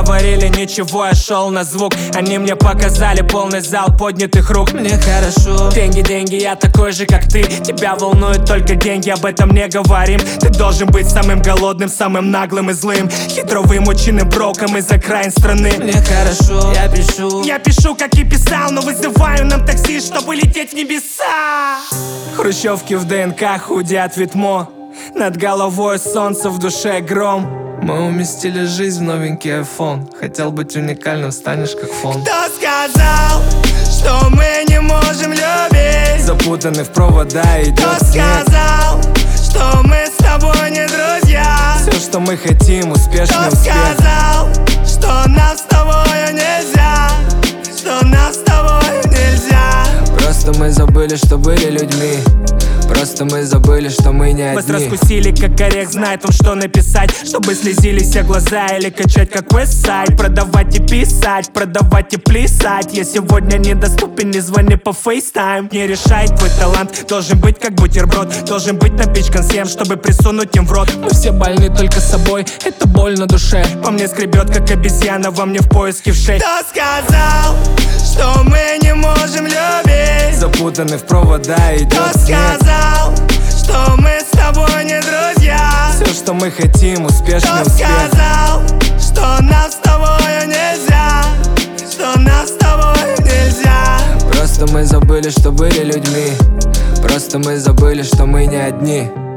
говорили ничего, я шел на звук. Они мне показали полный зал поднятых рук. Мне хорошо. Деньги, деньги, я такой же, как ты. Тебя волнуют только деньги, об этом не говорим. Ты должен быть самым голодным, самым наглым и злым, хитро вымученным броком из окраин страны. Мне хорошо, я пишу, как и писал, но вызываю нам такси, чтобы лететь в небеса. Хрущевки в ДНК худят ветмо, над головой солнце, в душе гром. Мы уместили жизнь в новенький iPhone. Хотел быть уникальным, станешь как фон. Кто сказал, что мы не можем любить? Запутанный в провода идет Кто снег. сказал, что мы с тобой не друзья? Все, что мы хотим, успешный Кто успех. сказал, что нам с тобой нельзя? Что нам с тобой нельзя? Просто мы забыли, что были людьми. Просто мы забыли, что мы не Вас одни. раскусили, как орех, знает он, что написать, чтобы слезились все глаза или качать, как Westside. Продавать и писать, продавать и плясать. Я сегодня недоступен, не звони по FaceTime. Не решай, твой талант должен быть как бутерброд, должен быть напичкан всем, чтобы присунуть им в рот. Мы все больны только собой, это боль на душе. По мне скребет, как обезьяна, во мне в поиске вшей. Кто сказал, что мы не можем любить? Запутанный в провода идет Кто снег. сказал, что мы с тобой не друзья? Все, что мы хотим, успешный Кто успех. сказал, что нам с тобой нельзя? Что нам с тобой нельзя? Просто мы забыли, что были людьми. Просто мы забыли, что мы не одни.